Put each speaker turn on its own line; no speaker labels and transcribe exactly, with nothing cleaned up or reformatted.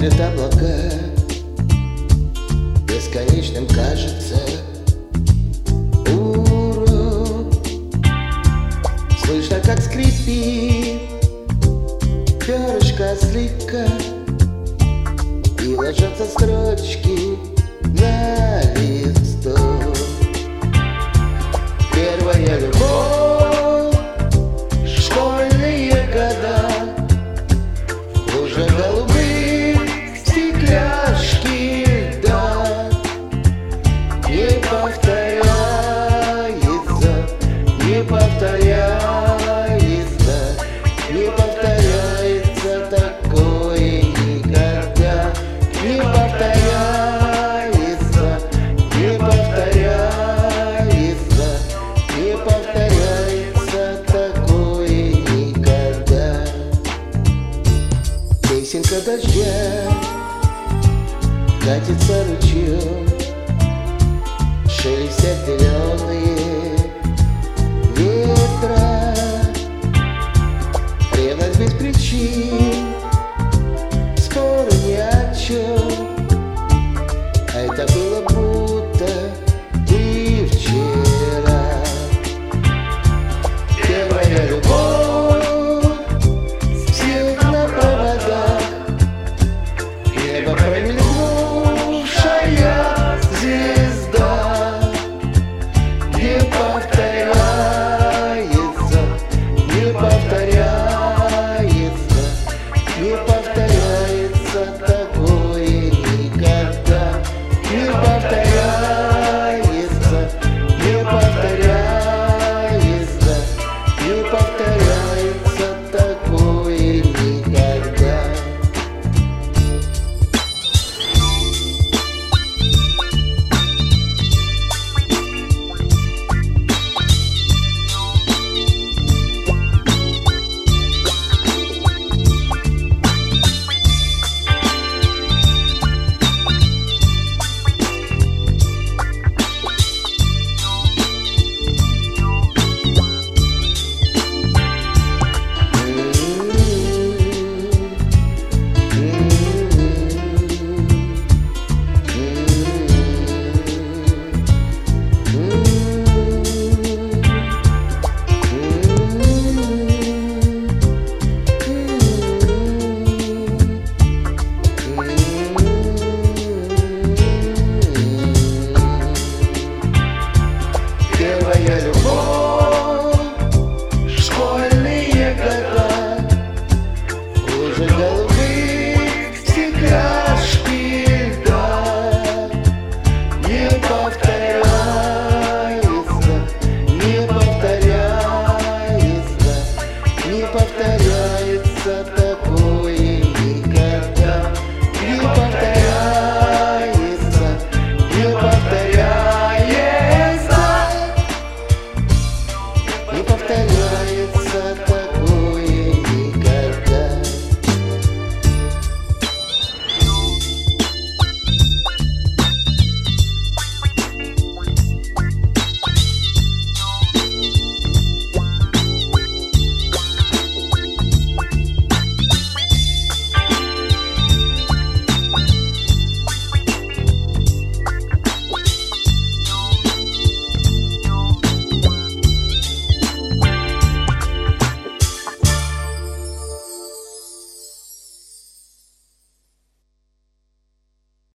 смотрят облака, бесконечным кажется урок. Слышно, как скрипит перышко слегка, и ложатся строчки на листок. Первая любовь, школьные года, уже голубые стекляшки льда. Не повторяется, не повторяется, не повторяется такое никогда. Не повторяется, не повторяется, не повторяется такое никогда. Песенка дождя катится ручьем, шелестят зеленые ветра. Ревность без причин, споры ни о чем, а это было будто и вчера. Первая любовь, свет на проводах, небо промелькнуло.